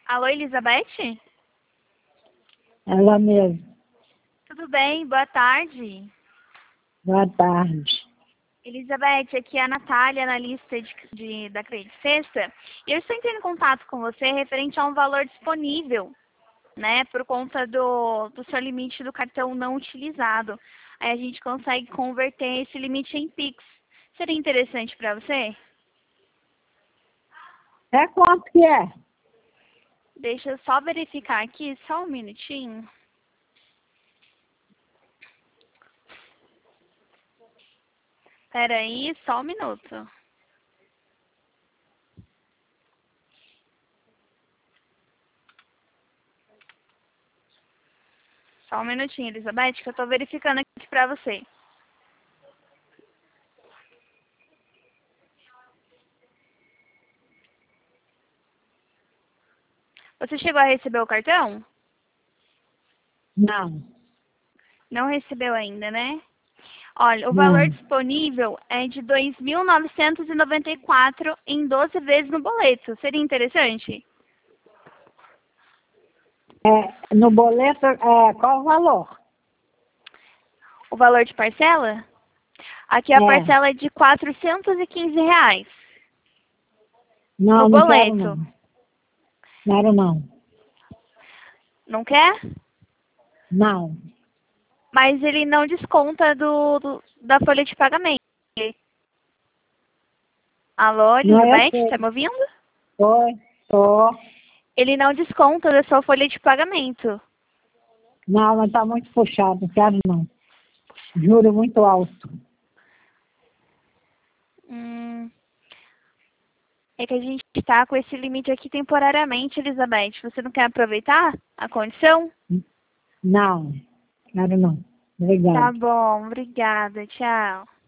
Alô, Elizabeth? Ela mesmo. Tudo bem? Boa tarde. Boa tarde. Elizabeth, aqui é a Natália, analista da Credit Sexta. E eu estou entrando em contato com você referente a um valor disponível, né? Por conta do seu limite do cartão não utilizado. Aí a gente consegue converter esse limite em Pix. Seria interessante para você? É quanto que é? Deixa eu só verificar aqui, só um minutinho. Espera aí, só um minuto. Só um minutinho, Elizabeth, que eu estou verificando aqui para você. Você chegou a receber o cartão? Não. Não recebeu ainda, né? Olha, o valor Não. disponível é de R$ 2.994 em 12 vezes no boleto. Seria interessante? No boleto, qual o valor? O valor de parcela? Aqui a parcela é de R$ 415 Não, no não quero não. boleto. Quero não. Não quer? Não. Mas ele não desconta da folha de pagamento. Alô, Não, eu Elizabeth, tá sei. me ouvindo? Oi, tô. Ele não desconta da sua folha de pagamento. Não, mas tá muito puxado, não quero não. Juro muito alto. É que a gente está com esse limite aqui temporariamente, Elizabeth. Você não quer aproveitar a condição? Não, quero não. Tá Obrigado. bom, obrigada. Tchau.